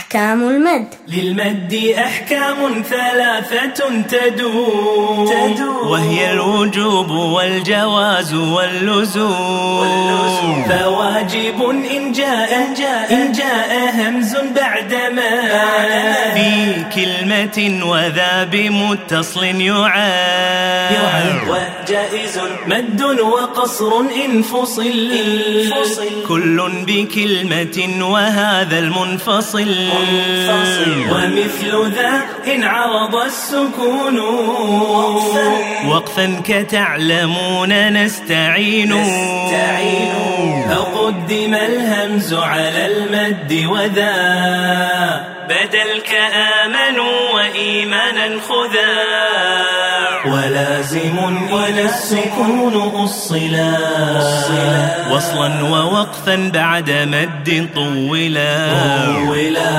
أحكام المد. للمد أحكام ثلاثة تدور وهي الوجوب والجواز واللزوم. فواجب إن جاء همز بعدما في كلمة وذا بمتصل يعاد. وجائز مد وقصر إن فصل كل بكلمة وهذا المنفصل. ومثل ذا إن عرض السكون وقفا كتعلمون نستعين. فقدم الهمز على المد وذا بدل كآمنوا وإيمانا خذا. ولازم إلى السكون أصلا وصلا ووقفا بعد مد طولا.